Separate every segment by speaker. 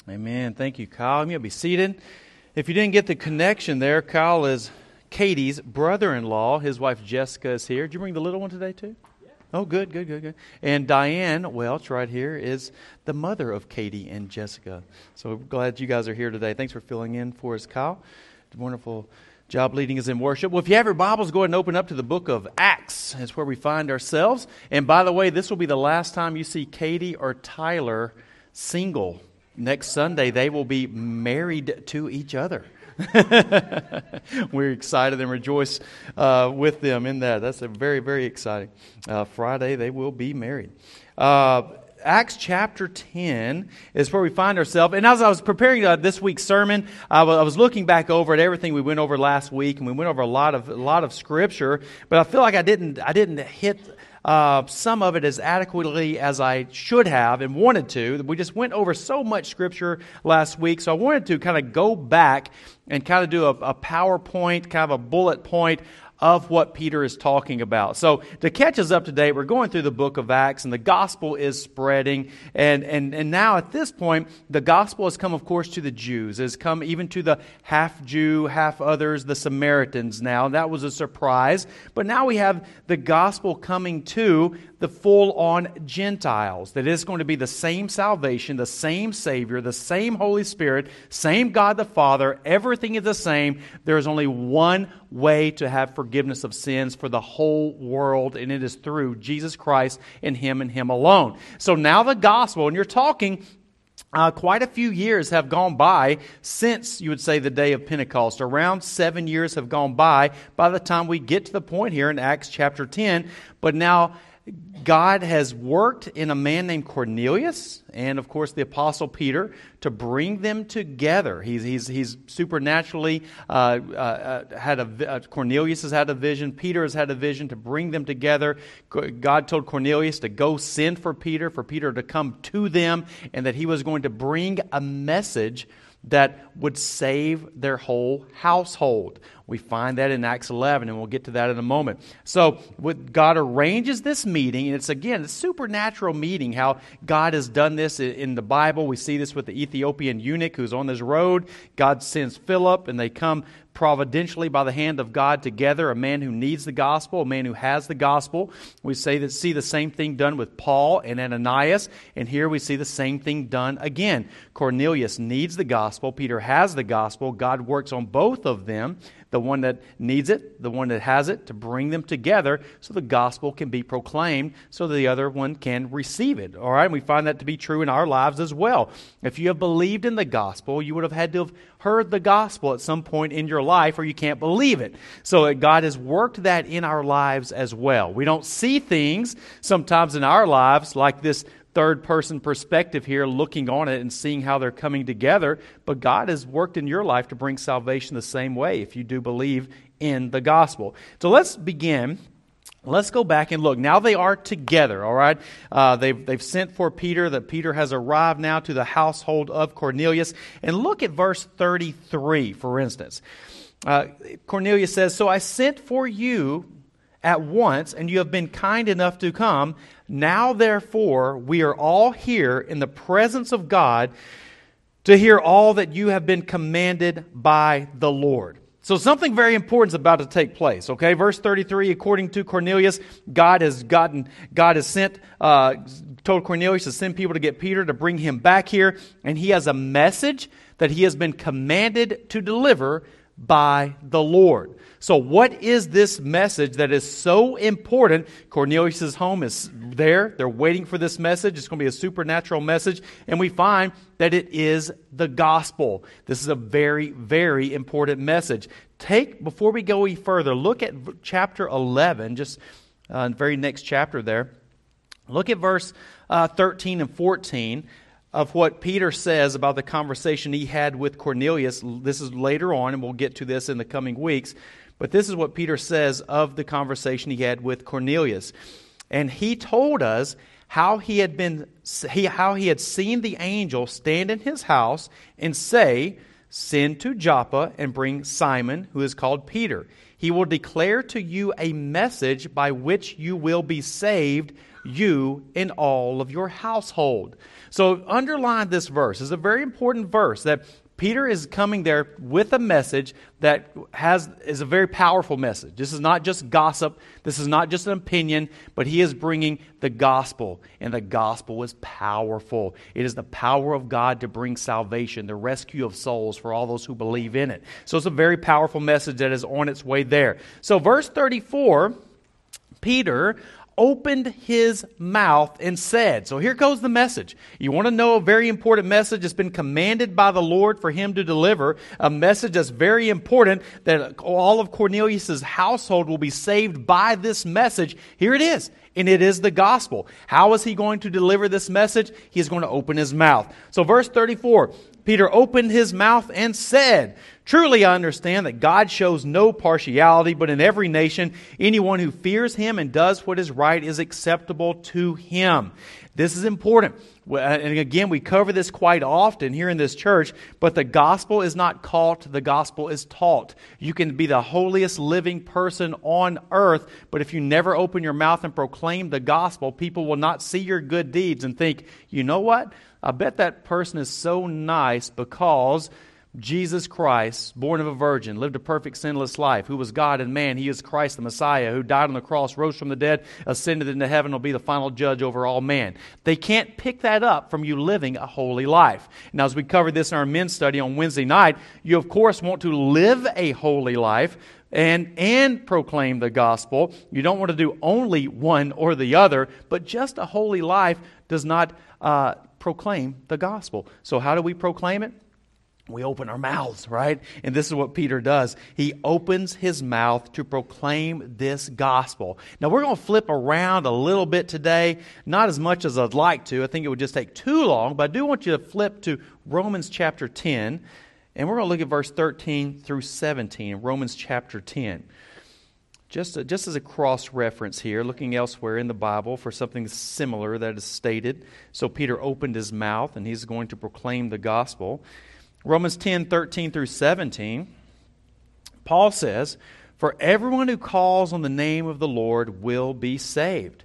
Speaker 1: Amen. Thank you, Kyle. I'm going to be seated. If you didn't get the connection there, Kyle is Katie's brother-in-law. His wife Jessica is here. Did you bring the little one today too? Yeah. Oh, good. And Diane Welch right here is the mother of Katie and Jessica. So glad you guys are here today. Thanks for filling in for us, Kyle. Wonderful job leading us in worship. Well, if you have your Bibles, go ahead and open up to the book of Acts. That's where we find ourselves. And by the way, this will be the last time you see Katie or Tyler single. Next Sunday, they will be married to each other. We're excited and rejoice with them in that. That's a very, very exciting. Friday, they will be married. Acts chapter 10 is where we find ourselves. And as I was preparing this week's sermon, I was looking back over at everything we went over last week, and we went over a lot of scripture. But I feel like I didn't hit some of it as adequately as I should have and wanted to. We just went over so much scripture last week, so I wanted to kind of go back and kind of do a PowerPoint, kind of a bullet point of what Peter is talking about. So to catch us up to date, we're going through the book of Acts, and the gospel is spreading. And now at this point, the gospel has come, of course, to the Jews. It has come even to the half Jew, half others, the Samaritans now. That was a surprise. But now we have the gospel coming to the full-on Gentiles. That is going to be the same salvation, the same Savior, the same Holy Spirit, same God the Father. Everything is the same. There is only one way to have forgiveness of sins for the whole world, and it is through Jesus Christ and Him alone. So now the gospel, and you're talking quite a few years have gone by since, you would say, the day of Pentecost. Around 7 years have gone by the time we get to the point here in Acts chapter 10. But now God has worked in a man named Cornelius and, of course, the Apostle Peter to bring them together. He's supernaturally Cornelius has had a vision. Peter has had a vision to bring them together. God told Cornelius to go send for Peter to come to them, and that he was going to bring a message that would save their whole household. We find that in Acts 11, and we'll get to that in a moment. So God arranges this meeting, and it's a supernatural meeting, how God has done this in the Bible. We see this with the Ethiopian eunuch who's on this road. God sends Philip, and they come providentially by the hand of God together, a man who needs the gospel, a man who has the gospel. We see the same thing done with Paul and Ananias, and here we see the same thing done again. Cornelius needs the gospel. Peter has the gospel. God works on both of them, the one that needs it, the one that has it, to bring them together so the gospel can be proclaimed so the other one can receive it. All right, and we find that to be true in our lives as well. If you have believed in the gospel, you would have had to have heard the gospel at some point in your life, or you can't believe it. So God has worked that in our lives as well. We don't see things sometimes in our lives like this third-person perspective here, looking on it and seeing how they're coming together. But God has worked in your life to bring salvation the same way if you do believe in the gospel. So let's begin. Let's go back and look. Now they are together, all right? They've sent for Peter, that Peter has arrived now to the household of Cornelius. And look at verse 33, for instance. Cornelius says, "So I sent for you at once, and you have been kind enough to come. Now, therefore, we are all here in the presence of God to hear all that you have been commanded by the Lord." So something very important is about to take place. Okay, verse 33. According to Cornelius, God has told Cornelius to send people to get Peter to bring him back here, and he has a message that he has been commanded to deliver by the Lord. So what is this message that is so important? Cornelius' home is there. They're waiting for this message. It's going to be a supernatural message. And we find that it is the gospel. This is a very, very important message. Before we go any further, look at chapter 11, just the very next chapter there. Look at verse 13 and 14. Of what Peter says about the conversation he had with Cornelius. This is later on, and we'll get to this in the coming weeks. But this is what Peter says of the conversation he had with Cornelius. And he told us how he had seen the angel stand in his house and say, "Send to Joppa and bring Simon, who is called Peter. He will declare to you a message by which you will be saved, you and all of your household." So underline this verse. It's a very important verse that Peter is coming there with a message that is a very powerful message. This is not just gossip. This is not just an opinion, but he is bringing the gospel, and the gospel is powerful. It is the power of God to bring salvation, the rescue of souls for all those who believe in it. So it's a very powerful message that is on its way there. So verse 34, Peter opened his mouth and said. So here goes the message. You want to know a very important message that's been commanded by the Lord for him to deliver, a message that's very important that all of Cornelius' household will be saved by this message. Here it is. And it is the gospel. How is he going to deliver this message? He is going to open his mouth. So verse 34, Peter opened his mouth and said, "Truly I understand that God shows no partiality, but in every nation, anyone who fears him and does what is right is acceptable to him." This is important. And again, we cover this quite often here in this church, but the gospel is not caught, the gospel is taught. You can be the holiest living person on earth, but if you never open your mouth and proclaim the gospel, people will not see your good deeds and think, you know what? I bet that person is so nice because Jesus Christ, born of a virgin, lived a perfect sinless life, who was God and man. He is Christ the Messiah, who died on the cross, rose from the dead, ascended into heaven, will be the final judge over all man. They can't pick that up from you living a holy life. Now, as we covered this in our men's study on Wednesday night, you of course want to live a holy life and proclaim the gospel. You don't want to do only one or the other, but just a holy life does not proclaim the gospel. So how do we proclaim it? We open our mouths, right? And this is what Peter does. He opens his mouth to proclaim this gospel. Now, we're going to flip around a little bit today, not as much as I'd like to. I think it would just take too long, but I do want you to flip to Romans chapter 10, and we're going to look at verse 13 through 17 in Romans chapter 10. Just as a cross-reference here, looking elsewhere in the Bible for something similar that is stated. So Peter opened his mouth, and he's going to proclaim the gospel. Romans 10, 13 through 17, Paul says, "For everyone who calls on the name of the Lord will be saved.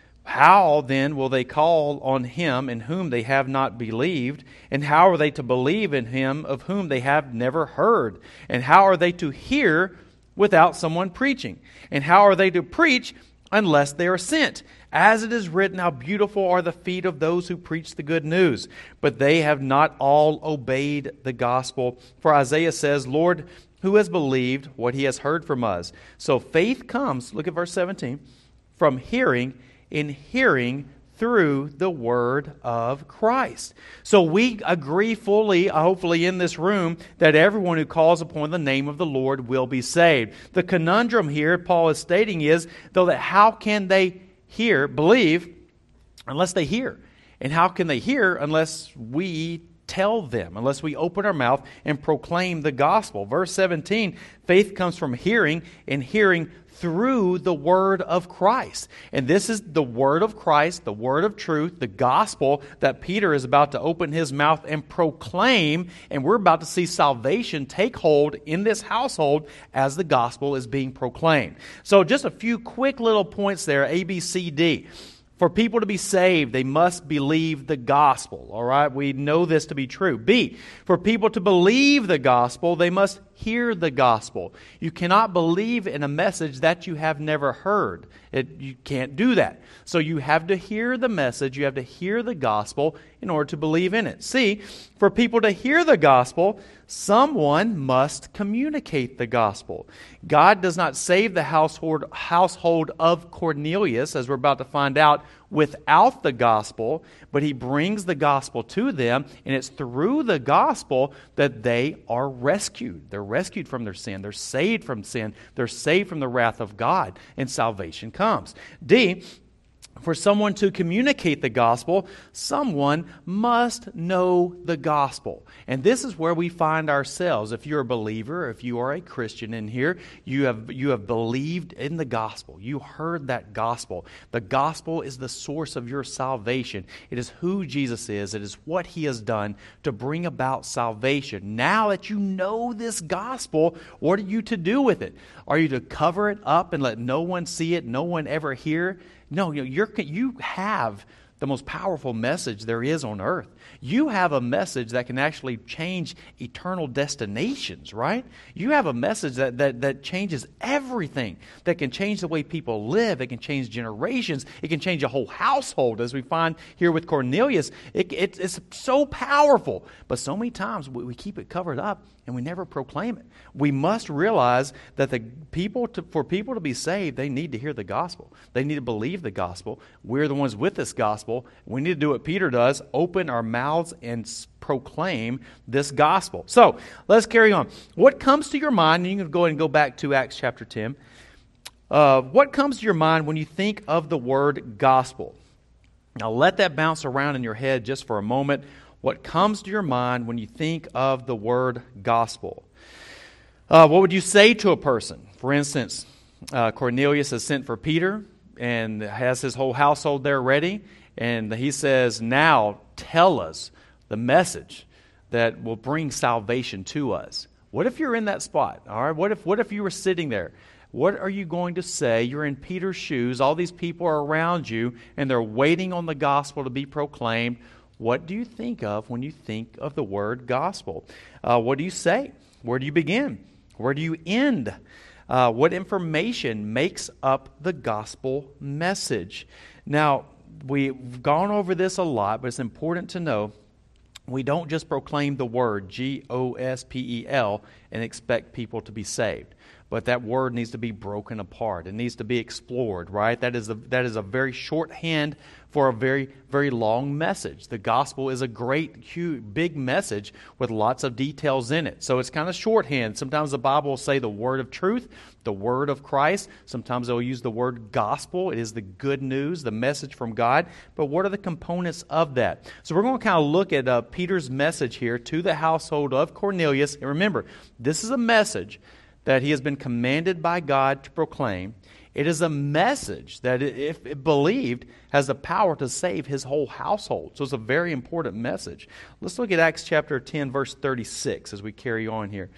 Speaker 1: How then will they call on him in whom they have not believed? And how are they to believe in him of whom they have never heard? And how are they to hear without someone preaching? And how are they to preach unless they are sent? As it is written, how beautiful are the feet of those who preach the good news. But they have not all obeyed the gospel. For Isaiah says, Lord, who has believed what he has heard from us? So faith comes," look at verse 17, "from hearing, and hearing through the word of Christ." So we agree fully, hopefully in this room, that everyone who calls upon the name of the Lord will be saved. The conundrum here, Paul is stating, is, though, that how can they believe, unless they hear? And how can they hear unless we tell them, unless we open our mouth and proclaim the gospel? Verse 17, faith comes from hearing, and hearing through the word of Christ. And this is the word of Christ, the word of truth, the gospel that Peter is about to open his mouth and proclaim. And we're about to see salvation take hold in this household as the gospel is being proclaimed. So just a few quick little points there, A, B, C, D. For people to be saved, they must believe the gospel. All right, we know this to be true. B, for people to believe the gospel, they must hear the gospel. You cannot believe in a message that you have never heard. You can't do that. So you have to hear the message, you have to hear the gospel in order to believe in it. C, for people to hear the gospel, someone must communicate the gospel. God does not save the household of Cornelius, as we're about to find out, without the gospel, but he brings the gospel to them, and it's through the gospel that they are rescued. They're rescued from their sin. They're saved from sin. They're saved from the wrath of God, and salvation comes. D, for someone to communicate the gospel, someone must know the gospel. And this is where we find ourselves. If you're a believer, if you are a Christian in here, you have believed in the gospel. You heard that gospel. The gospel is the source of your salvation. It is who Jesus is. It is what he has done to bring about salvation. Now that you know this gospel, what are you to do with it? Are you to cover it up and let no one see it, no one ever hear? No, you have the most powerful message there is on earth. You have a message that can actually change eternal destinations, right? You have a message that changes everything, that can change the way people live. It can change generations. It can change a whole household, as we find here with Cornelius. It's so powerful. But so many times we keep it covered up and we never proclaim it. We must realize that for people to be saved, they need to hear the gospel. They need to believe the gospel. We're the ones with this gospel. We need to do what Peter does, open our mouths and proclaim this gospel. So, let's carry on. What comes to your mind, and you can go ahead and go back to Acts chapter 10. What comes to your mind when you think of the word gospel? Now, let that bounce around in your head just for a moment. What comes to your mind when you think of the word gospel? What would you say to a person? For instance, Cornelius has sent for Peter and has his whole household there ready. And he says, now tell us the message that will bring salvation to us. What if you're in that spot? All right. What if you were sitting there? What are you going to say? You're in Peter's shoes. All these people are around you, and they're waiting on the gospel to be proclaimed. What do you think of when you think of the word gospel? What do you say? Where do you begin? Where do you end? What information makes up the gospel message? Now, we've gone over this a lot, but it's important to know we don't just proclaim the word, G-O-S-P-E-L, and expect people to be saved. But that word needs to be broken apart. It needs to be explored, right? That is a very shorthand for a very, very long message. The gospel is a great, huge, big message with lots of details in it. So it's kind of shorthand. Sometimes the Bible will say the word of truth, the word of Christ. Sometimes they'll use the word gospel. It is the good news, the message from God. But what are the components of that? So we're going to kind of look at Peter's message here to the household of Cornelius. And remember, this is a message that he has been commanded by God to proclaim. It is a message that, if believed, has the power to save his whole household. So it's a very important message. Let's look at Acts chapter 10, verse 36 as we carry on here.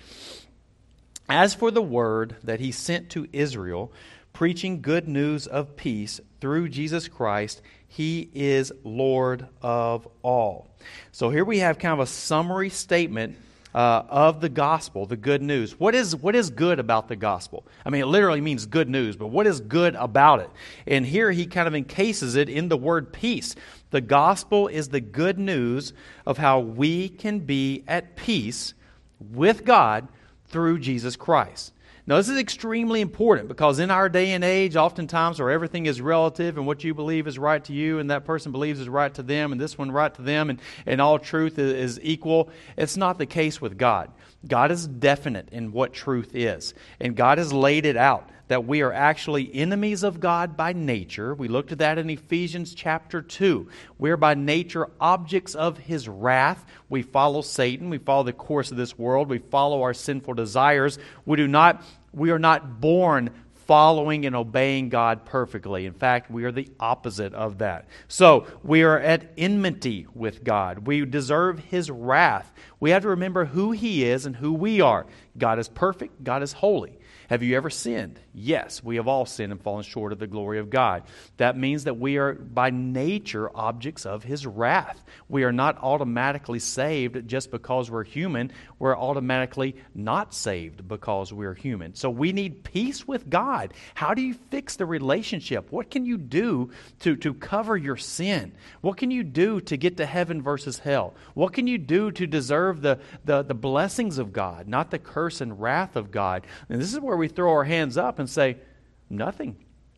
Speaker 1: As for the word that he sent to Israel, preaching good news of peace through Jesus Christ, he is Lord of all. So here we have kind of a summary statement of the gospel, the good news. What is good about the gospel? I mean, it literally means good news, but what is good about it? And here he kind of encases it in the word peace. The gospel is the good news of how we can be at peace with God through Jesus Christ. Now, this is extremely important because in our day and age, oftentimes where everything is relative and what you believe is right to you and that person believes is right to them and this one right to them and all truth is equal, it's not the case with God. God is definite in what truth is, and God has laid it out that we are actually enemies of God by nature. We looked at that in Ephesians chapter 2. We are by nature objects of His wrath. We follow Satan. We follow the course of this world. We follow our sinful desires. We are not born following and obeying God perfectly. In fact, we are the opposite of that. So, we are at enmity with God. We deserve His wrath. We have to remember who He is and who we are. God is perfect. God is holy. Have you ever sinned? Yes, we have all sinned and fallen short of the glory of God. That means that we are by nature objects of His wrath. We are not automatically saved just because we're human. We're automatically not saved because we're human. So we need peace with God. How do you fix the relationship? What can you do to cover your sin? What can you do to get to heaven versus hell? What can you do to deserve the blessings of God, not the curse and wrath of God? And this is where we throw our hands up and say, nothing.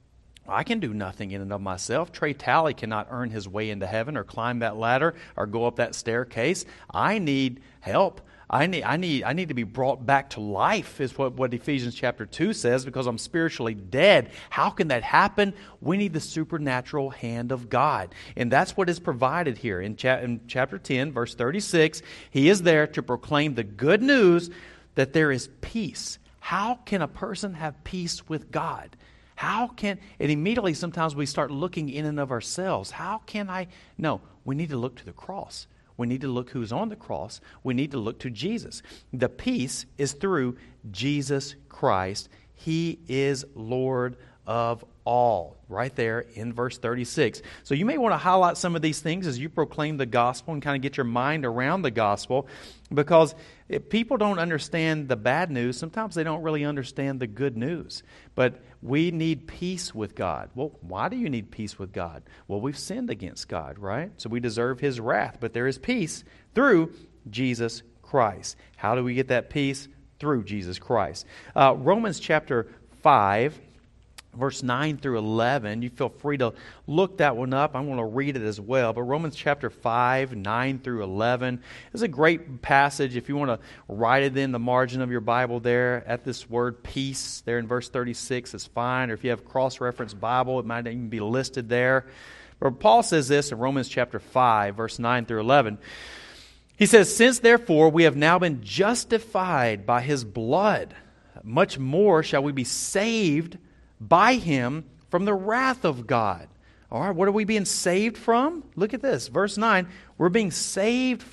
Speaker 1: I can do nothing in and of myself. Trey Talley cannot earn his way into heaven or climb that ladder or go up that staircase. I need help. I need to be brought back to life is what Ephesians chapter 2 says, because I'm spiritually dead. How can that happen? We need the supernatural hand of God. And that's what is provided here. In chapter 10, verse 36, He is there to proclaim the good news that there is peace. How can a person have peace with God? And immediately sometimes we start looking in and of ourselves. How can I? No, we need to look to the cross. We need to look who's on the cross. We need to look to Jesus. The peace is through Jesus Christ. He is Lord of all, right there in verse 36. So you may want to highlight some of these things as you proclaim the gospel and kind of get your mind around the gospel, because if people don't understand the bad news, sometimes they don't really understand the good news. But we need peace with God. Well, why do you need peace with God? Well, we've sinned against God, right? So we deserve His wrath, but there is peace through Jesus Christ. How do we get that peace? Through Jesus Christ. Romans chapter 5, verse 9 through 11. You feel free to look that one up. I'm going to read it as well. But Romans chapter 5, 9 through 11 is a great passage. If you want to write it in the margin of your Bible there at this word peace there in verse 36 is fine. Or if you have cross-reference Bible, it might even be listed there. But Paul says this in Romans chapter 5, verse 9 through 11. He says, "Since therefore we have now been justified by His blood, much more shall we be saved by Him from the wrath of God." All right, what are we being saved from? Look at this, verse 9. We're being saved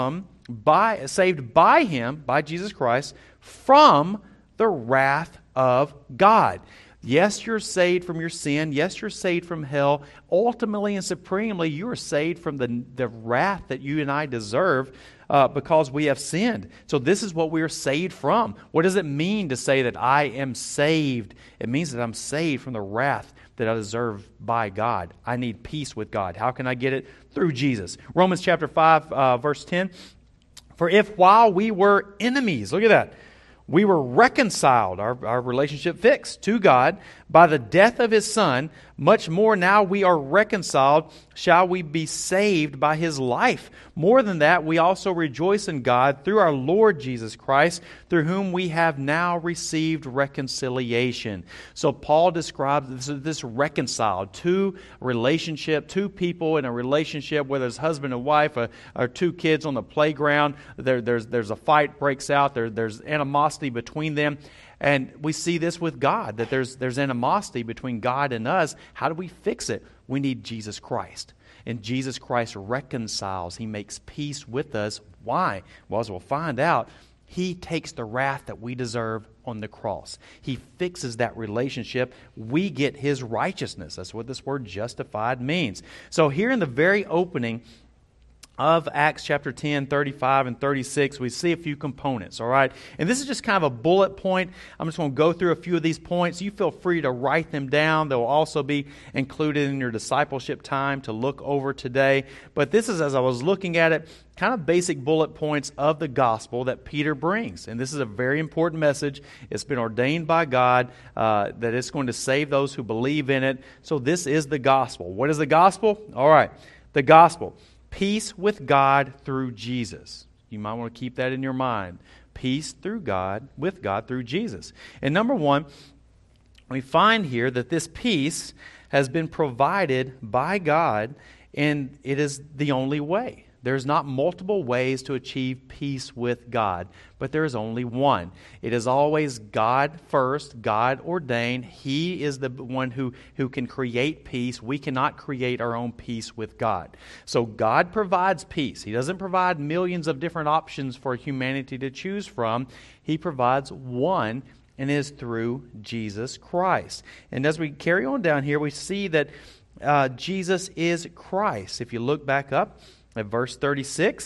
Speaker 1: by Him, by Jesus Christ, from the wrath of God. Yes, you're saved from your sin. Yes, you're saved from hell. Ultimately and supremely, you are saved from the wrath that you and I deserve because we have sinned. So this is what we are saved from. What does it mean to say that I am saved? It means that I'm saved from the wrath that I deserve by God. I need peace with God. How can I get it? Through Jesus. Romans chapter 5, verse 10. "For if while we were enemies," look at that, "we were reconciled," our relationship fixed, "to God by the death of His Son, much more now we are reconciled, shall we be saved by His life. More than that, we also rejoice in God through our Lord Jesus Christ, through whom we have now received reconciliation." So Paul describes this reconciled, two people in a relationship, whether it's husband and wife or two kids on the playground. There's a fight breaks out. There's animosity between them. And we see this with God, that there's animosity between God and us. How do we fix it? We need Jesus Christ. And Jesus Christ reconciles. He makes peace with us. Why? Well, as we'll find out, He takes the wrath that we deserve on the cross. He fixes that relationship. We get His righteousness. That's what this word justified means. So here in the very opening of Acts chapter 10, 35 and 36, we see a few components, all right? And this is just kind of a bullet point. I'm just going to go through a few of these points. You feel free to write them down. They'll also be included in your discipleship time to look over today. But this is, as I was looking at it, kind of basic bullet points of the gospel that Peter brings. And this is a very important message. It's been ordained by God that it's going to save those who believe in it. So this is the gospel. What is the gospel? All right, the gospel. Peace with God through Jesus. You might want to keep that in your mind. Peace with God through Jesus. And number one, we find here that this peace has been provided by God, and it is the only way. There's not multiple ways to achieve peace with God, but there is only one. It is always God first, God ordained. He is the one who can create peace. We cannot create our own peace with God. So God provides peace. He doesn't provide millions of different options for humanity to choose from. He provides one, and it is through Jesus Christ. And as we carry on down here, we see that Jesus is Christ. If you look back up, at verse 36,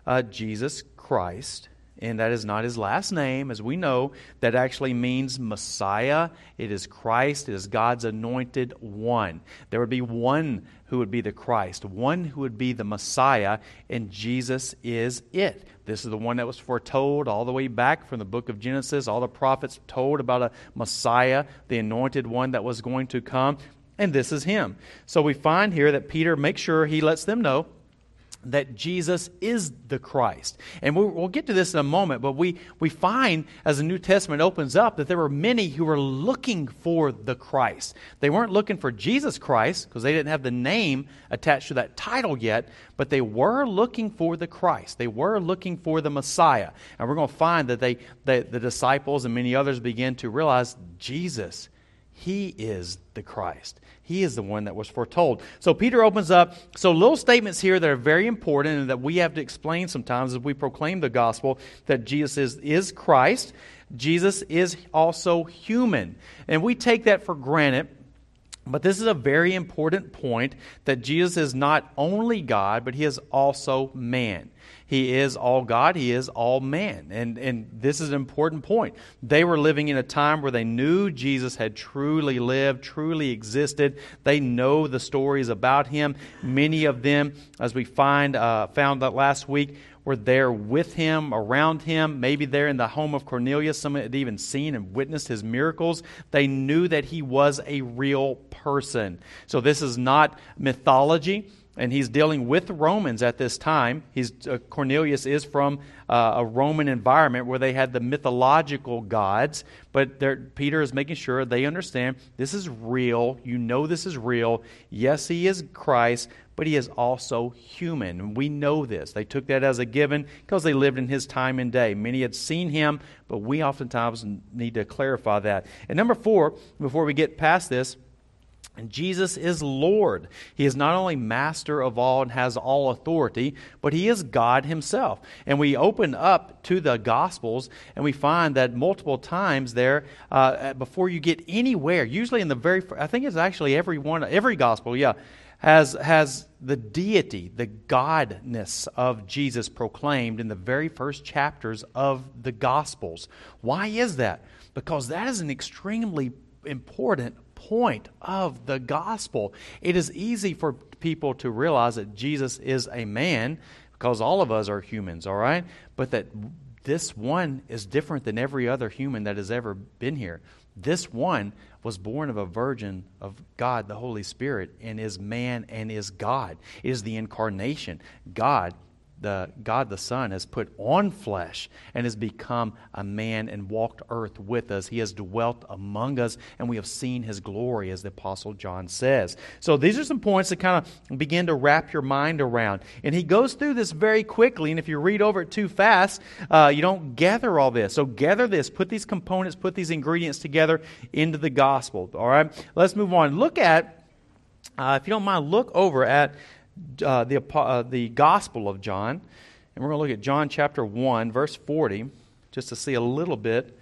Speaker 1: Jesus Christ, and that is not His last name. As we know, that actually means Messiah. It is Christ. It is God's anointed one. There would be one who would be the Christ, one who would be the Messiah, and Jesus is it. This is the one that was foretold all the way back from the book of Genesis. All the prophets told about a Messiah, the anointed one that was going to come, and this is Him. So we find here that Peter makes sure he lets them know that Jesus is the Christ. And we'll get to this in a moment, but we find as the New Testament opens up that there were many who were looking for the Christ. They weren't looking for Jesus Christ because they didn't have the name attached to that title yet, but they were looking for the Christ. They were looking for the Messiah. And we're going to find that the disciples and many others begin to realize Jesus, He is the Christ. He is the one that was foretold. So Peter opens up. So little statements here that are very important and that we have to explain sometimes as we proclaim the gospel, that Jesus is Christ. Jesus is also human. And we take that for granted. But this is a very important point, that Jesus is not only God, but He is also man. He is all God, He is all man. And this is an important point. They were living in a time where they knew Jesus had truly lived, truly existed. They know the stories about Him. Many of them, as we found that last week, were there with Him, around Him, maybe there in the home of Cornelius. Some had even seen and witnessed His miracles. They knew that He was a real person. So this is not mythology, and he's dealing with Romans at this time. Cornelius is from a Roman environment where they had the mythological gods, but Peter is making sure they understand this is real. You know this is real. Yes, He is Christ, but He is also human. And we know this. They took that as a given because they lived in His time and day. Many had seen Him, but we oftentimes need to clarify that. And number 4, before we get past this, Jesus is Lord. He is not only master of all and has all authority, but He is God Himself. And we open up to the Gospels and we find that multiple times there, before you get anywhere, usually in I think it's actually every Gospel, has the deity, the godness of Jesus proclaimed in the very first chapters of the Gospels. Why is that? Because that is an extremely important point of the gospel. It is easy for people to realize that Jesus is a man because all of us are humans, all right? But that this one is different than every other human that has ever been here. This one was born of a virgin of God, the Holy Spirit, and is man and is God. It is the incarnation. God the Son has put on flesh and has become a man and walked earth with us. He has dwelt among us, and we have seen His glory, as the Apostle John says. So these are some points that kind of begin to wrap your mind around. And he goes through this very quickly, and if you read over it too fast, you don't gather all this. So gather this, put these components, put these ingredients together into the gospel. All right, let's move on. Look at, if you don't mind, look over at the Gospel of John, and we're going to look at John chapter 1, verse 40, just to see a little bit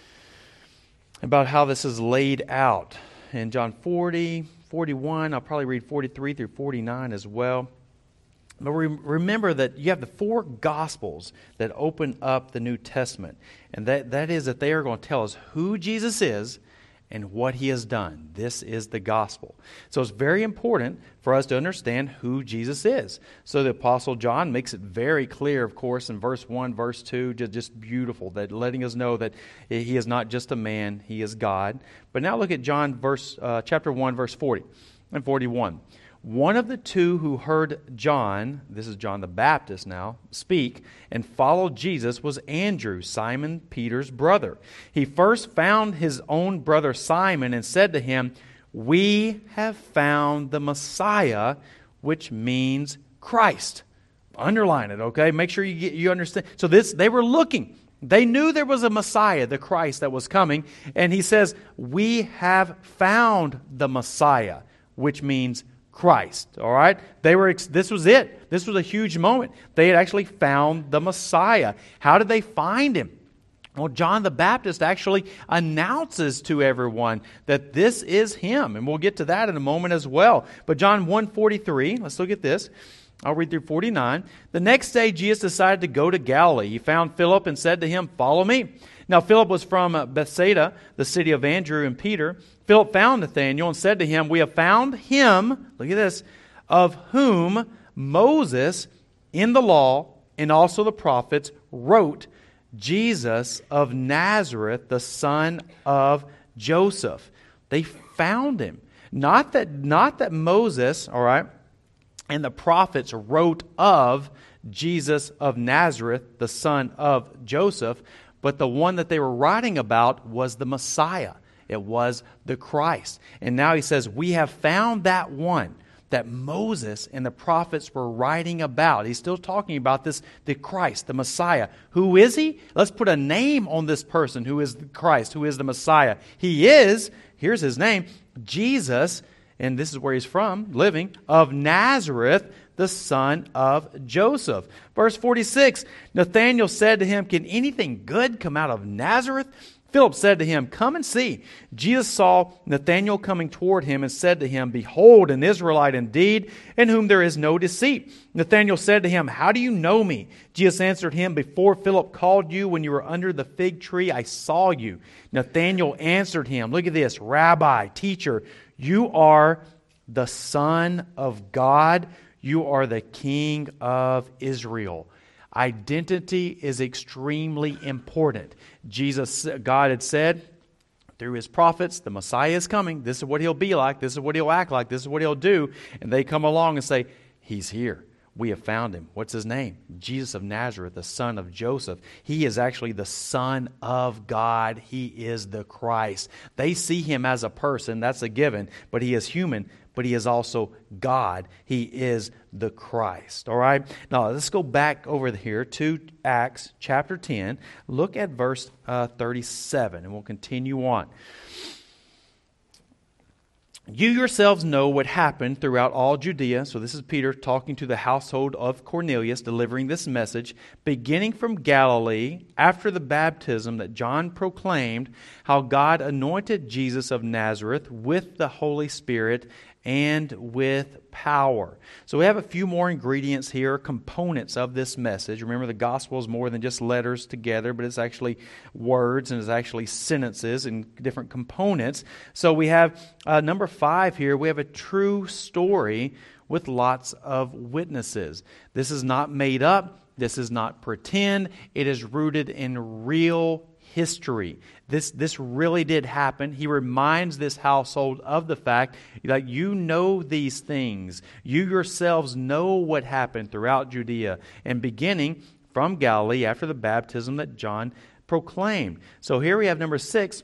Speaker 1: about how this is laid out. In John 40, 41, I'll probably read 43 through 49 as well. But remember that you have the 4 Gospels that open up the New Testament, and that is that they are going to tell us who Jesus is and what He has done. This is the gospel. So it's very important for us to understand who Jesus is. So the Apostle John makes it very clear, of course, in verse 1, verse 2, just beautiful, that letting us know that He is not just a man, He is God. But now look at John chapter 1, verse 40 and 41. One of the 2 who heard John, this is John the Baptist now, speak and followed Jesus was Andrew, Simon Peter's brother. He first found his own brother Simon and said to him, "We have found the Messiah," which means Christ. Underline it, okay? Make sure you understand. So they were looking. They knew there was a Messiah, the Christ that was coming. And he says, "We have found the Messiah," which means Christ, all right? This was it. This was a huge moment. They had actually found the Messiah. How did they find Him? Well, John the Baptist actually announces to everyone that this is Him, and we'll get to that in a moment as well. But John 1:43, let's look at this. I'll read through 49. The next day, Jesus decided to go to Galilee. He found Philip and said to him, "Follow me." Now, Philip was from Bethsaida, the city of Andrew and Peter. Philip found Nathanael and said to him, "We have found him," look at this, "of whom Moses in the law and also the prophets wrote, Jesus of Nazareth, the son of Joseph." They found Him. Not that Moses, all right, and the prophets wrote of Jesus of Nazareth, the son of Joseph, but the one that they were writing about was the Messiah. It was the Christ. And now he says, we have found that one. that Moses and the prophets were writing about. He's still talking about this, the Christ, the Messiah. Who is he? Let's put a name on this person who is the Christ, who is the Messiah. He is, here's his name, Jesus, and this is where he's from, living, of Nazareth, the son of Joseph. Verse 46, Nathanael said to him, can anything good come out of Nazareth? Philip said to him, come and see. Jesus saw Nathanael coming toward him and said to him, behold, an Israelite indeed, in whom there is no deceit. Nathanael said to him, how do you know me? Jesus answered him, before Philip called you, when you were under the fig tree, I saw you. Nathanael answered him, look at this, Rabbi, teacher, you are the Son of God. You are the King of Israel. Identity is extremely important. God had said through his prophets, the Messiah is coming. This is what he'll be like. This is what he'll act like. This is what he'll do. And they come along and say, he's here. We have found him. What's his name? Jesus of Nazareth, the son of Joseph. He is actually the Son of God. He is the Christ. They see him as a person. That's a given. But he is human. But he is also God. He is the Christ. All right? Now, let's go back over here to Acts chapter 10. Look at verse 37, and we'll continue on. You yourselves know what happened throughout all Judea. So this is Peter talking to the household of Cornelius, delivering this message, beginning from Galilee, after the baptism that John proclaimed, how God anointed Jesus of Nazareth with the Holy Spirit and with power. So we have a few more ingredients here, components of this message. Remember, the gospel is more than just letters together, but it's actually words and it's actually sentences and different components. So we have number 5 here. We have a true story with lots of witnesses. This is not made up. This is not pretend. It is rooted in real history. This really did happen. He reminds this household of the fact that you know these things. You yourselves know what happened throughout Judea and beginning from Galilee after the baptism that John proclaimed. So here we have number 6.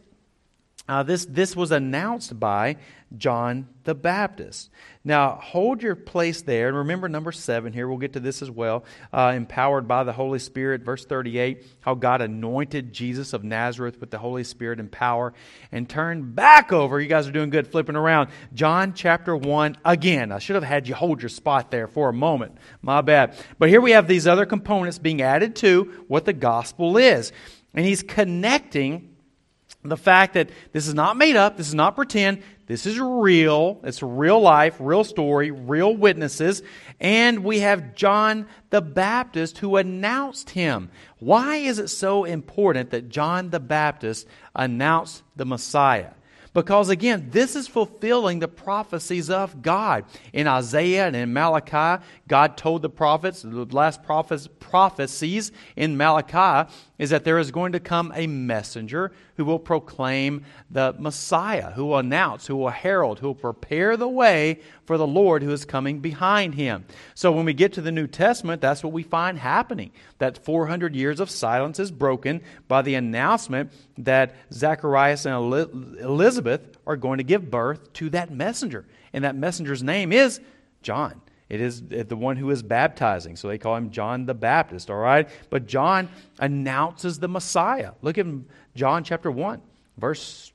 Speaker 1: This was announced by John the Baptist. Now, hold your place there. And remember number 7 here. We'll get to this as well. Empowered by the Holy Spirit. Verse 38, how God anointed Jesus of Nazareth with the Holy Spirit and power. And turn back over. You guys are doing good flipping around. John chapter 1 again. I should have had you hold your spot there for a moment. My bad. But here we have these other components being added to what the gospel is. And he's connecting the fact that this is not made up, this is not pretend, this is real, it's real life, real story, real witnesses, and we have John the Baptist who announced him. Why is it so important that John the Baptist announced the Messiah? Because again, this is fulfilling the prophecies of God. In Isaiah and in Malachi, God told the prophets, the last prophecies in Malachi is that there is going to come a messenger who will proclaim the Messiah, who will announce, who will herald, who will prepare the way for the Lord who is coming behind him. So when we get to the New Testament, that's what we find happening. That 400 years of silence is broken by the announcement that Zacharias and Elizabeth are going to give birth to that messenger. And that messenger's name is John. It is the one who is baptizing. So they call him John the Baptist, all right? But John announces the Messiah. Look at John chapter 1, verse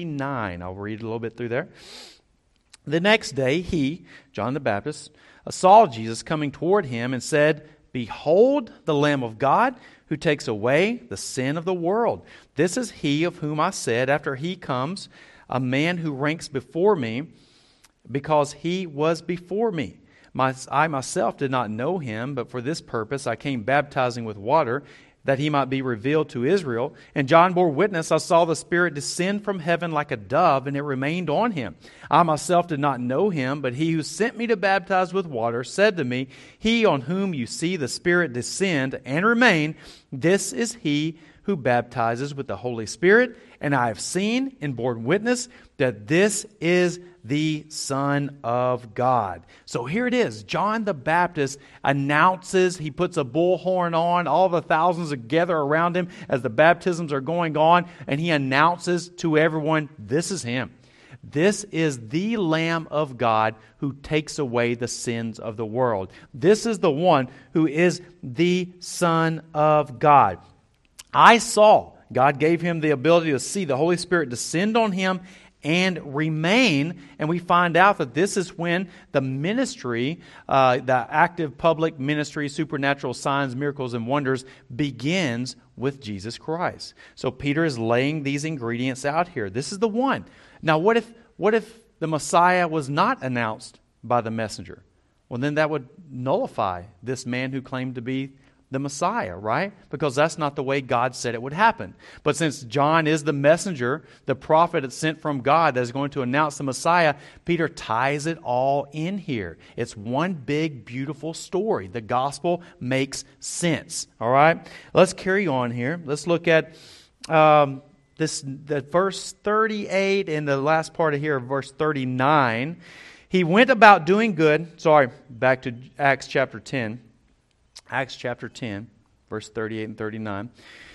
Speaker 1: 29. I'll read a little bit through there. The next day he, John the Baptist, saw Jesus coming toward him and said, behold the Lamb of God who takes away the sin of the world. This is he of whom I said, after he comes, a man who ranks before me, because he was before me. I myself did not know him, but for this purpose I came baptizing with water, that he might be revealed to Israel. And John bore witness, I saw the Spirit descend from heaven like a dove, and it remained on him. I myself did not know him, but he who sent me to baptize with water said to me, he on whom you see the Spirit descend and remain, this is he who baptizes with the Holy Spirit. And I have seen and borne witness that this is the Son of God. So here it is. John the Baptist announces, he puts a bullhorn on, all the thousands gather around him as the baptisms are going on, and he announces to everyone, this is him. This is the Lamb of God who takes away the sins of the world. This is the one who is the Son of God. God gave him the ability to see the Holy Spirit descend on him and remain. And we find out that this is when the ministry, the active public ministry, supernatural signs, miracles, and wonders begins with Jesus Christ. So Peter is laying these ingredients out here. This is the one. Now, what if the Messiah was not announced by the messenger? Well, then that would nullify this man who claimed to be the Messiah, right? Because that's not the way God said it would happen. But since John is the messenger, the prophet that's sent from God that is going to announce the Messiah, Peter ties it all in here. It's one big, beautiful story. The gospel makes sense, all right? Let's carry on here. Let's look at the verse 38 and the last part of here, verse 39. He went about doing good. Back to Acts chapter 10. Acts chapter 10, verse 38 and 39.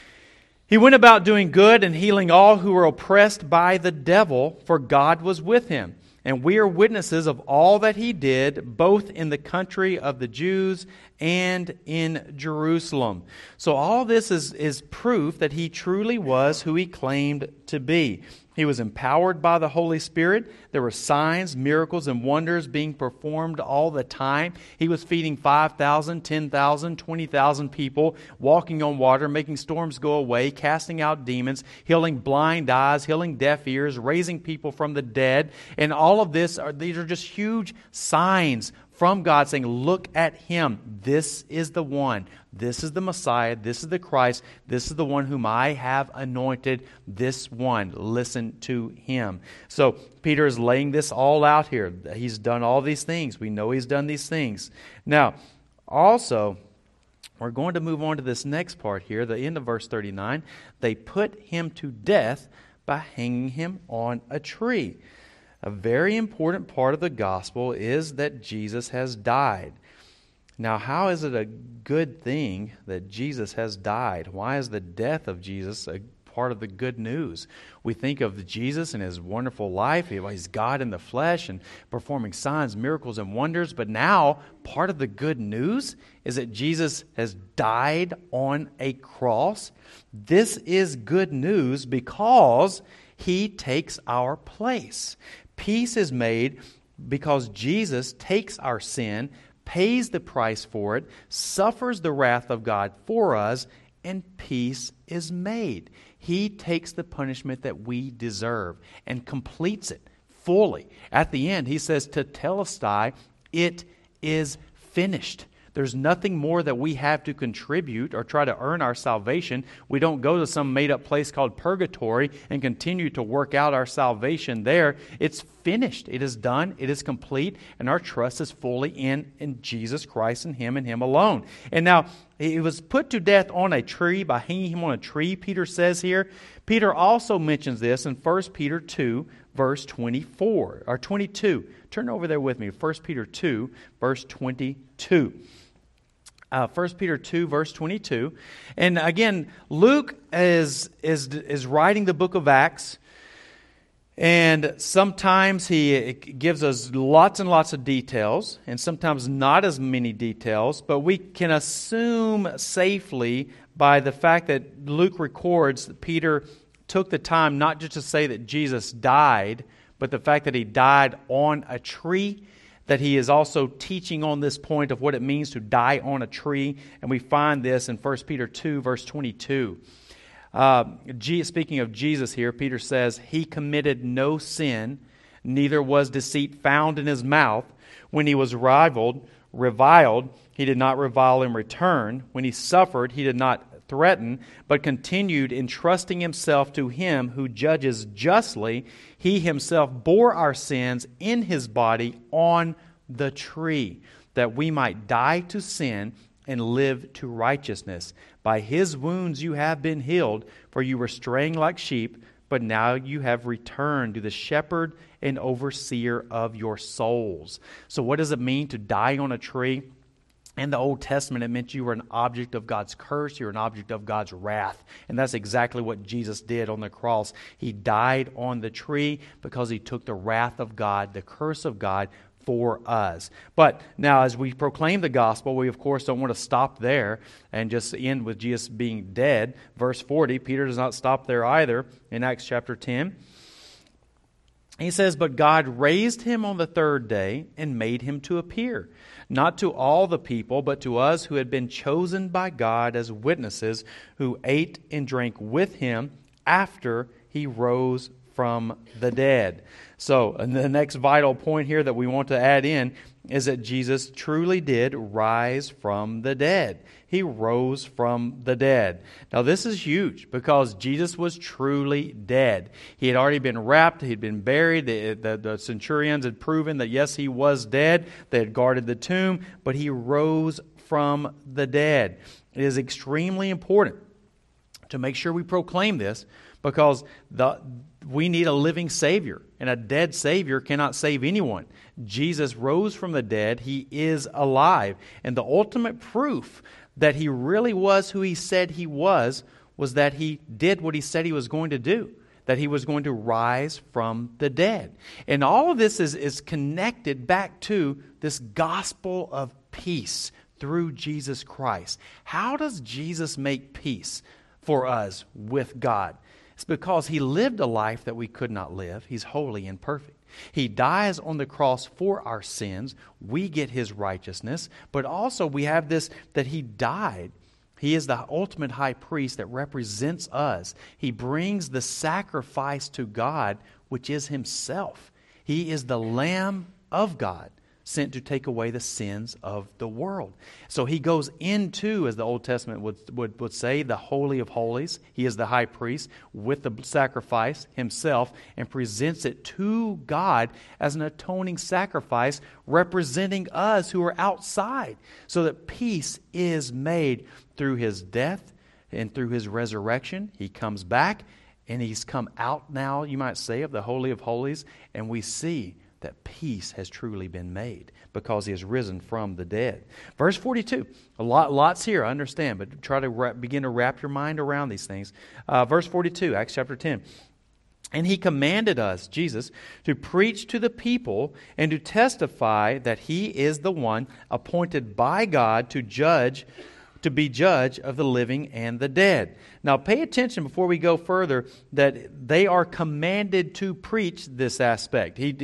Speaker 1: He went about doing good and healing all who were oppressed by the devil, for God was with him. And we are witnesses of all that he did, both in the country of the Jews and in Jerusalem. So all this is proof that he truly was who he claimed to be. He was empowered by the Holy Spirit. There were signs, miracles, and wonders being performed all the time. He was feeding 5,000, 10,000, 20,000 people, walking on water, making storms go away, casting out demons, healing blind eyes, healing deaf ears, raising people from the dead. And all of these are just huge signs from God saying, look at him. This is the one. This is the Messiah. This is the Christ. This is the one whom I have anointed. This one. Listen to him. So Peter is laying this all out here. He's done all these things. We know he's done these things. Now, also, we're going to move on to this next part here, the end of verse 39. They put him to death by hanging him on a tree. A very important part of the gospel is that Jesus has died. Now, how is it a good thing that Jesus has died? Why is the death of Jesus a part of the good news? We think of Jesus and his wonderful life. He's God in the flesh and performing signs, miracles, and wonders. But now, part of the good news is that Jesus has died on a cross. This is good news because he takes our place. Peace is made because Jesus takes our sin, pays the price for it, suffers the wrath of God for us, and peace is made. He takes the punishment that we deserve and completes it fully. At the end, he says, tetelestai, it is finished. There's nothing more that we have to contribute or try to earn our salvation. We don't go to some made-up place called purgatory and continue to work out our salvation there. It's finished. It is done. It is complete. And our trust is fully in Jesus Christ and him alone. And now, he was put to death on a tree by hanging him on a tree, Peter says here. Peter also mentions this in 1 Peter 2, verse 24, or 22. Turn over there with me, 1 Peter 2, verse 22. 1 Peter 2, verse 22. And again, Luke is writing the book of Acts, and sometimes he gives us lots and lots of details, and sometimes not as many details, but we can assume safely by the fact that Luke records that Peter took the time not just to say that Jesus died, but the fact that he died on a tree, that he is also teaching on this point of what it means to die on a tree. And we find this in 1 Peter 2, verse 22. Speaking of Jesus here, Peter says, he committed no sin, neither was deceit found in his mouth. When he was reviled, he did not revile in return. When he suffered, he did not threaten, but continued entrusting himself to him who judges justly. He himself bore our sins in his body on the tree, that we might die to sin and live to righteousness. By his wounds you have been healed, for you were straying like sheep, but now you have returned to the shepherd and overseer of your souls. So what does it mean to die on a tree? In the Old Testament, it meant you were an object of God's curse. You were an object of God's wrath. And that's exactly what Jesus did on the cross. He died on the tree because he took the wrath of God, the curse of God, for us. But now, as we proclaim the gospel, we of course don't want to stop there and just end with Jesus being dead. Verse 40, Peter does not stop there either in Acts chapter 10. He says, "But God raised him on the third day and made him to appear, not to all the people, but to us who had been chosen by God as witnesses, who ate and drank with him after he rose from the dead." So, and the next vital point here that we want to add in is that Jesus truly did rise from the dead. He rose from the dead. Now, this is huge because Jesus was truly dead. He had already been wrapped. He had been buried. The centurions had proven that, yes, he was dead. They had guarded the tomb, but he rose from the dead. It is extremely important to make sure we proclaim this because we need a living Savior, and a dead Savior cannot save anyone. Jesus rose from the dead. He is alive. And the ultimate proof that he really was who he said he was that he did what he said he was going to do, that he was going to rise from the dead. And all of this is connected back to this gospel of peace through Jesus Christ. How does Jesus make peace for us with God? It's because he lived a life that we could not live. He's holy and perfect. He dies on the cross for our sins. We get his righteousness. But also we have this, that he died. He is the ultimate high priest that represents us. He brings the sacrifice to God, which is himself. He is the Lamb of God, sent to take away the sins of the world. So he goes into, as the Old Testament would say, the Holy of Holies. He is the high priest with the sacrifice himself and presents it to God as an atoning sacrifice representing us who are outside, so that peace is made through his death and through his resurrection. He comes back and he's come out now, you might say, of the Holy of Holies, and we see that peace has truly been made because he has risen from the dead. Verse 42, lots here, I understand, but try to begin to wrap your mind around these things. Verse 42, Acts chapter 10. "And he commanded us," Jesus, "to preach to the people and to testify that he is the one appointed by God to be judge of the living and the dead." Now pay attention before we go further that they are commanded to preach this aspect. He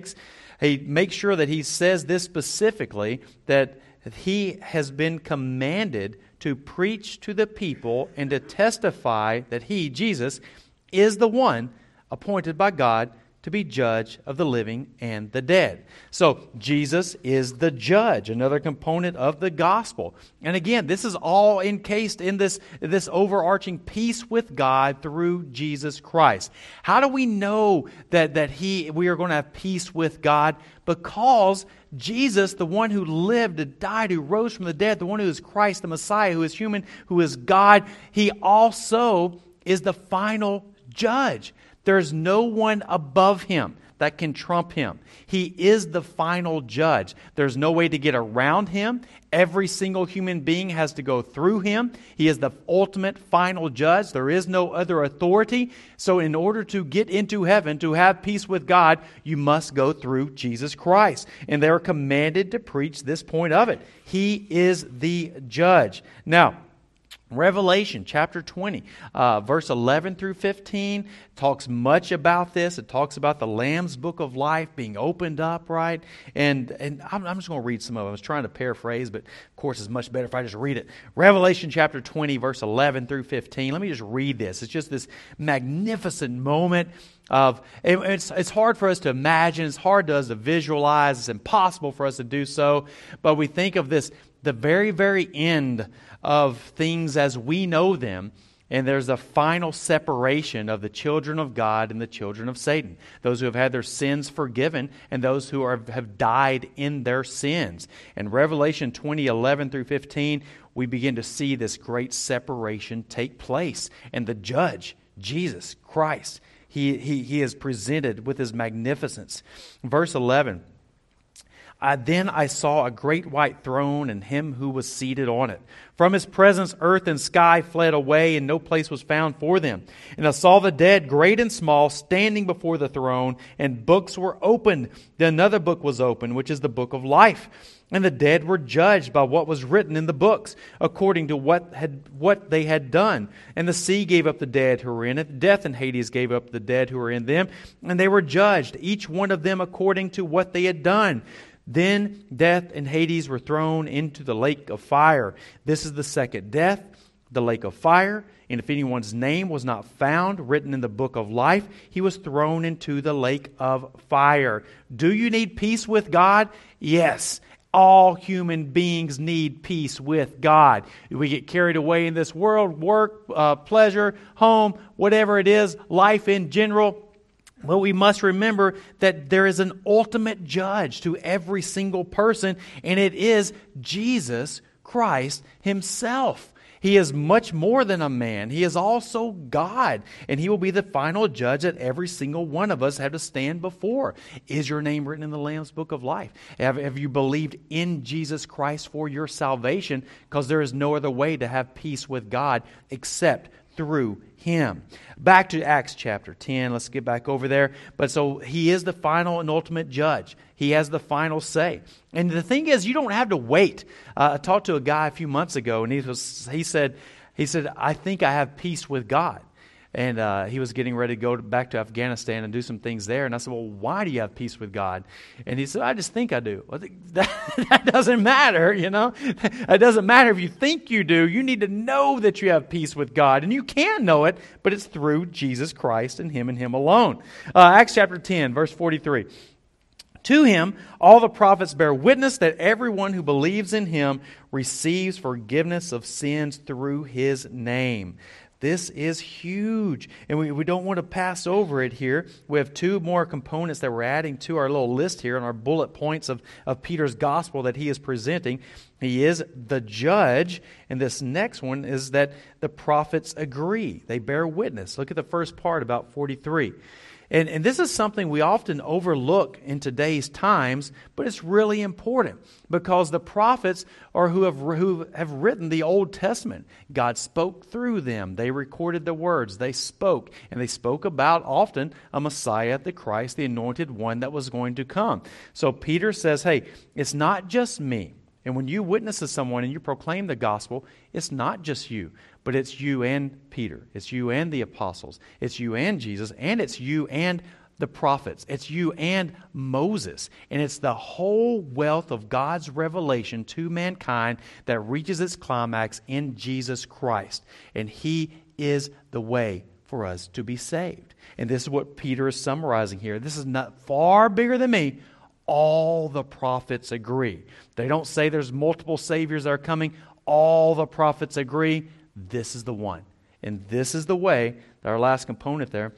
Speaker 1: makes sure that he says this specifically, that he has been commanded to preach to the people and to testify that he, Jesus, is the one appointed by God to be judge of the living and the dead. So Jesus is the judge, another component of the gospel. And again, this is all encased in this overarching peace with God through Jesus Christ. How do we know that we are going to have peace with God? Because Jesus, the one who lived and died, who rose from the dead, the one who is Christ, the Messiah, who is human, who is God, he also is the final judge. There's no one above him that can trump him. He is the final judge. There's no way to get around him. Every single human being has to go through him. He is the ultimate final judge. There is no other authority. So in order to get into heaven, to have peace with God, you must go through Jesus Christ. And they are commanded to preach this point of it. He is the judge. Now, Revelation chapter 20, verse 11 through 15 talks much about this. It talks about the Lamb's book of life being opened up, right? And I'm just going to read some of it. I was trying to paraphrase, but of course it's much better if I just read it. Revelation chapter 20, verse 11 through 15. Let me just read this. It's just this magnificent moment of, it's hard for us to imagine. It's hard for us to visualize. It's impossible for us to do so. But we think of this, the very, very end of things as we know them, and there's a final separation of the children of God and the children of Satan. Those who have had their sins forgiven and those who have died in their sins. In Revelation 20:11 through 15, we begin to see this great separation take place. And the judge, Jesus Christ, he is presented with his magnificence. Verse 11, Then I saw a great white throne and him who was seated on it. From his presence, earth and sky fled away, and no place was found for them. And I saw the dead, great and small, standing before the throne, and books were opened. Then another book was opened, which is the book of life. And the dead were judged by what was written in the books, according to what they had done. And the sea gave up the dead who were in it. Death and Hades gave up the dead who were in them. And they were judged, each one of them according to what they had done. Then death and Hades were thrown into the lake of fire. This is the second death, the lake of fire. And if anyone's name was not found written in the book of life, he was thrown into the lake of fire. Do you need peace with God? Yes. All human beings need peace with God. We get carried away in this world, work, pleasure, home, whatever it is, life in general. Well, we must remember that there is an ultimate judge to every single person, and it is Jesus Christ Himself. He is much more than a man. He is also God, and He will be the final judge that every single one of us have to stand before. Is your name written in the Lamb's Book of Life? Have you believed in Jesus Christ for your salvation? Because there is no other way to have peace with God except through Him. Back to Acts chapter 10. Let's get back over there. But so He is the final and ultimate judge. He has the final say. And the thing is, you don't have to wait. I talked to a guy a few months ago, and he said, I think I have peace with God. And he was getting ready to go back to Afghanistan and do some things there. And I said, well, why do you have peace with God? And he said, I just think I do. Well, that doesn't matter, you know. It doesn't matter if you think you do. You need to know that you have peace with God. And you can know it, but it's through Jesus Christ and Him alone. Acts chapter 10, verse 43. To Him, all the prophets bear witness that everyone who believes in Him receives forgiveness of sins through His name. This is huge, and we don't want to pass over it here. We have two more components that we're adding to our little list here in our bullet points of Peter's gospel that he is presenting. He is the judge, and this next one is that the prophets agree. They bear witness. Look at the first part about 43. And this is something we often overlook in today's times, but it's really important because the prophets are who have written the Old Testament. God spoke through them. They recorded the words. They spoke. And they spoke about often a Messiah, the Christ, the anointed one that was going to come. So Peter says, hey, it's not just me. And when you witness to someone and you proclaim the gospel, it's not just you, but it's you and Peter. It's you and the apostles. It's you and Jesus, and it's you and the prophets. It's you and Moses. And it's the whole wealth of God's revelation to mankind that reaches its climax in Jesus Christ. And He is the way for us to be saved. And this is what Peter is summarizing here. This is not far bigger than me. All the prophets agree. They don't say there's multiple saviors that are coming. All the prophets agree. This is the one. And this is the way, our last component there,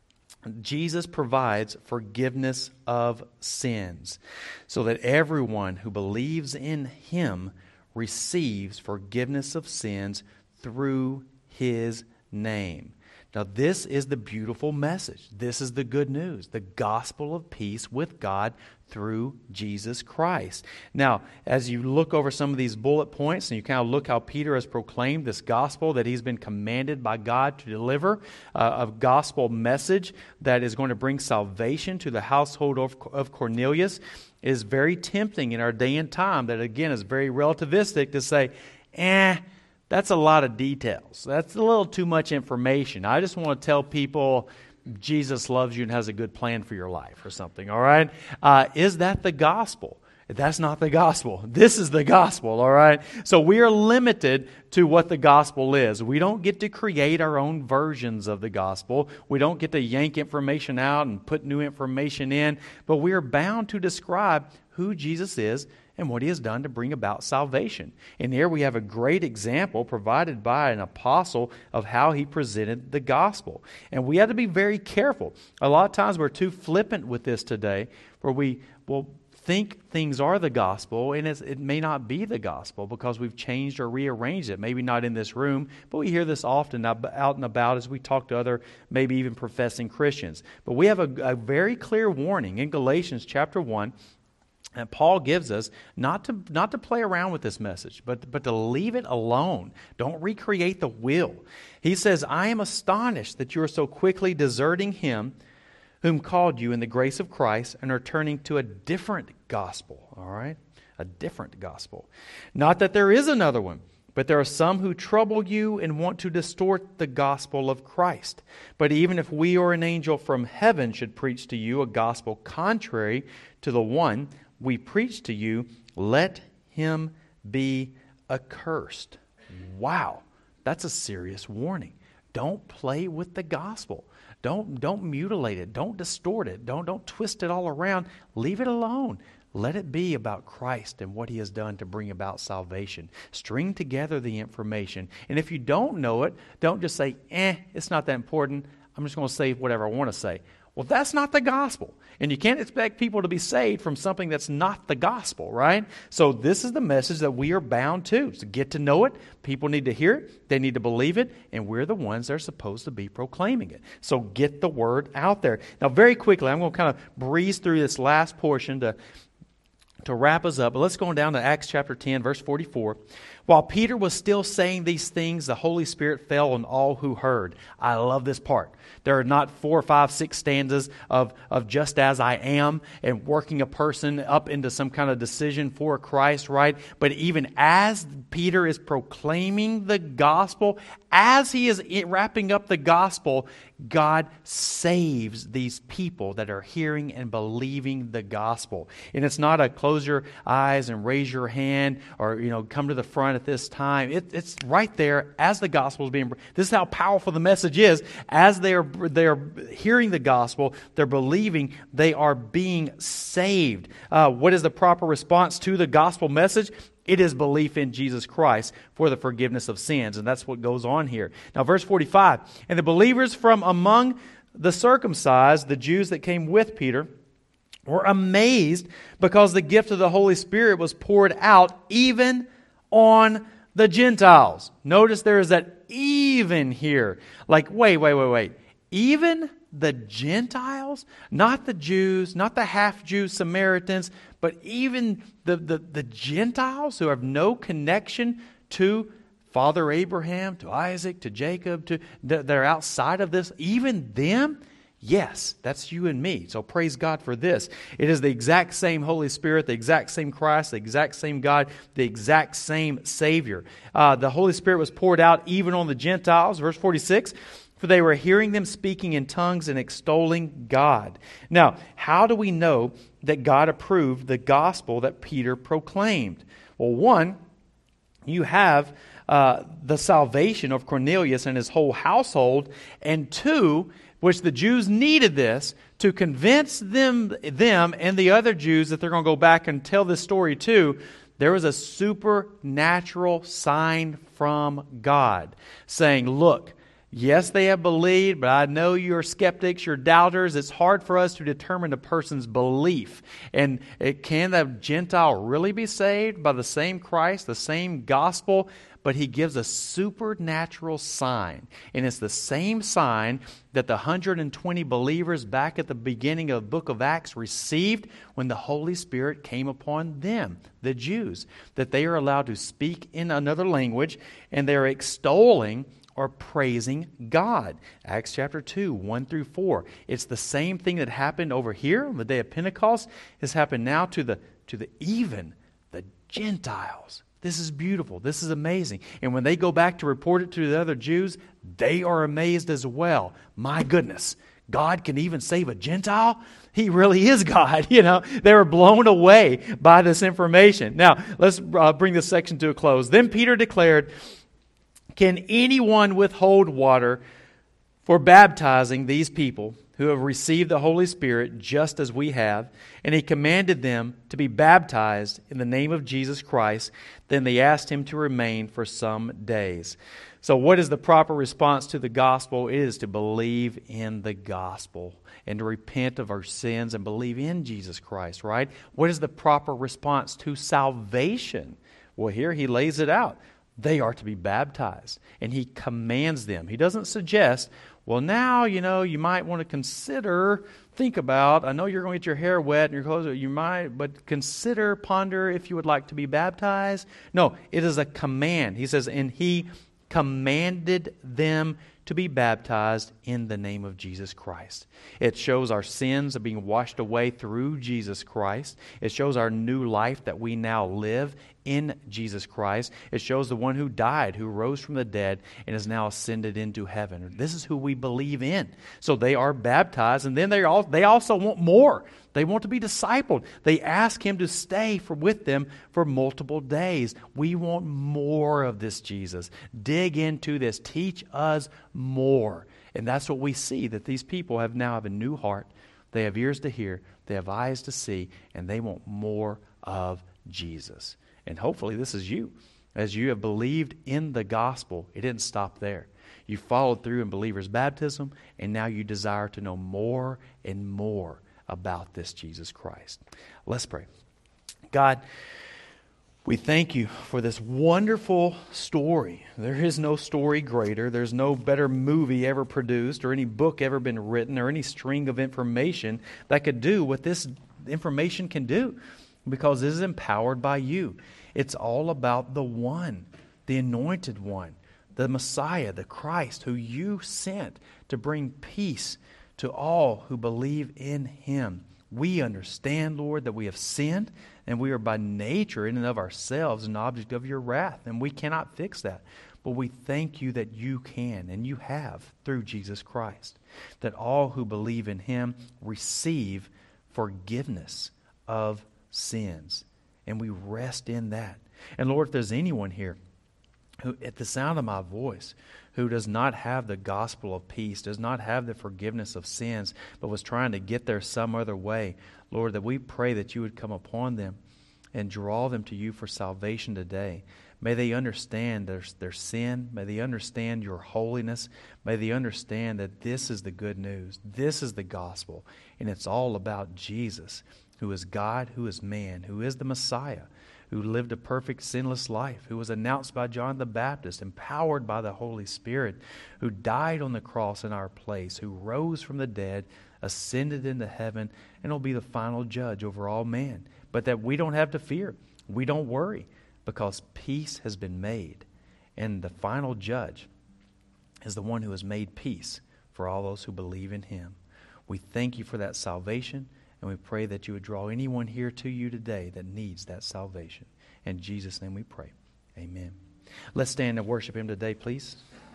Speaker 1: Jesus provides forgiveness of sins so that everyone who believes in Him receives forgiveness of sins through His name. Now, this is the beautiful message. This is the good news, the gospel of peace with God through Jesus Christ. Now, as you look over some of these bullet points and you kind of look how Peter has proclaimed this gospel that he's been commanded by God to deliver, a gospel message that is going to bring salvation to the household of Cornelius, it is very tempting in our day and time that, again, is very relativistic to say, that's a lot of details. That's a little too much information. I just want to tell people Jesus loves you and has a good plan for your life or something, all right? Is that the gospel? That's not the gospel. This is the gospel, all right? So we are limited to what the gospel is. We don't get to create our own versions of the gospel. We don't get to yank information out and put new information in, but we are bound to describe who Jesus is and what He has done to bring about salvation. And here we have a great example provided by an apostle of how he presented the gospel. And we have to be very careful. A lot of times we're too flippant with this today, where we will think things are the gospel, and it may not be the gospel because we've changed or rearranged it. Maybe not in this room, but we hear this often out and about as we talk to other, maybe even professing Christians. But we have a very clear warning in Galatians chapter 1, And Paul gives us not to play around with this message, but to leave it alone. Don't recreate the wheel. He says, I am astonished that you are so quickly deserting him whom called you in the grace of Christ and are turning to a different gospel. All right? A different gospel. Not that there is another one, but there are some who trouble you and want to distort the gospel of Christ. But even if we or an angel from heaven should preach to you a gospel contrary to the one we preach to you, let him be accursed. Wow, that's a serious warning. Don't play with the gospel. Don't mutilate it. Don't distort it. Don't twist it all around. Leave it alone. Let it be about Christ and what he has done to bring about salvation. String together the information. And if you don't know it, don't just say, it's not that important. I'm just going to say whatever I want to say. Well, that's not the gospel. And you can't expect people to be saved from something that's not the gospel, right? So this is the message that we are bound to get to know it. People need to hear it. They need to believe it. And we're the ones that are supposed to be proclaiming it. So get the word out there. Now, very quickly, I'm going to kind of breeze through this last portion to wrap us up. But let's go down to Acts chapter 10, verse 44. While Peter was still saying these things, the Holy Spirit fell on all who heard. I love this part. There are not 4, 5, 6 stanzas of just as I am and working a person up into some kind of decision for Christ, right? But even as Peter is proclaiming the gospel, as he is wrapping up the gospel, God saves these people that are hearing and believing the gospel. And it's not a close your eyes and raise your hand or, come to the front at this time. It's right there as the gospel is being. This is how powerful the message is. As they are hearing the gospel, they're believing, they are being saved. What is the proper response to the gospel message? It is belief in Jesus Christ for the forgiveness of sins. And that's what goes on here. Now, verse 45. And the believers from among the circumcised, the Jews that came with Peter, were amazed because the gift of the Holy Spirit was poured out even on the Gentiles. Notice there is that even here. Like, wait. Even the Gentiles? Not the Jews, not the half-Jew Samaritans, but even the Gentiles who have no connection to Father Abraham, to Isaac, to Jacob, they're outside of this. Even them? Yes, that's you and me. So praise God for this. It is the exact same Holy Spirit, the exact same Christ, the exact same God, the exact same Savior. The Holy Spirit was poured out even on the Gentiles. Verse 46, for they were hearing them speaking in tongues and extolling God. Now, how do we know that God approved the gospel that Peter proclaimed? Well, one, you have the salvation of Cornelius and his whole household, and two, which the Jews needed this to convince them and the other Jews that they're going to go back and tell this story too. There was a supernatural sign from God saying, look, yes, they have believed, but I know you're skeptics, you're doubters. It's hard for us to determine a person's belief. And can the Gentile really be saved by the same Christ, the same gospel? But he gives a supernatural sign. And it's the same sign that the 120 believers back at the beginning of the book of Acts received when the Holy Spirit came upon them, the Jews, that they are allowed to speak in another language and they're extolling or praising God. Acts chapter 2, 1 through 4. It's the same thing that happened over here on the day of Pentecost. Has happened now to the even the Gentiles. This is beautiful. This is amazing. And when they go back to report it to the other Jews, they are amazed as well. My goodness, God can even save a Gentile? He really is God. They were blown away by this information. Now, let's bring this section to a close. Then Peter declared, can anyone withhold water for baptizing these people who have received the Holy Spirit just as we have? And he commanded them to be baptized in the name of Jesus Christ. Then they asked him to remain for some days. So what is the proper response to the gospel? It is to believe in the gospel and to repent of our sins and believe in Jesus Christ, right? What is the proper response to salvation? Well, here he lays it out. They are to be baptized. And he commands them. He doesn't suggest, well, now, you might want to think about, I know you're going to get your hair wet and your clothes, you might, but ponder if you would like to be baptized. No, it is a command. He says, and he commanded them to be baptized in the name of Jesus Christ. It shows our sins are being washed away through Jesus Christ. It shows our new life that we now live in Jesus Christ. It shows the one who died, who rose from the dead, and is now ascended into heaven. This is who we believe in. So they are baptized, and then they also want more. They want to be discipled. They ask him to stay with them for multiple days. We want more of this Jesus. Dig into this. Teach us more. And that's what we see, that these people now have a new heart. They have ears to hear. They have eyes to see. And they want more of Jesus. And hopefully this is you. As you have believed in the gospel, it didn't stop there. You followed through in believer's baptism, and now you desire to know more and more about this Jesus Christ. Let's pray. God, we thank you for this wonderful story. There is no story greater. There's no better movie ever produced or any book ever been written or any string of information that could do what this information can do, because it is empowered by you. It's all about the one, the anointed one, the Messiah, the Christ, who you sent to bring peace to all who believe in him. We understand, Lord, that we have sinned, and we are by nature, in and of ourselves, an object of your wrath, and we cannot fix that. But we thank you that you can, and you have, through Jesus Christ, that all who believe in him receive forgiveness of sins. And we rest in that. And Lord, if there's anyone here who, at the sound of my voice, who does not have the gospel of peace, does not have the forgiveness of sins, but was trying to get there some other way, Lord, that we pray that you would come upon them and draw them to you for salvation today. May they understand their sin. May they understand your holiness. May they understand that this is the good news. This is the gospel. And it's all about Jesus, who is God, who is man, who is the Messiah, who lived a perfect, sinless life, who was announced by John the Baptist, empowered by the Holy Spirit, who died on the cross in our place, who rose from the dead, ascended into heaven, and will be the final judge over all man. But that we don't have to fear. We don't worry, because peace has been made. And the final judge is the one who has made peace for all those who believe in him. We thank you for that salvation. And we pray that you would draw anyone here to you today that needs that salvation. In Jesus' name we pray. Amen. Let's stand and worship him today, please.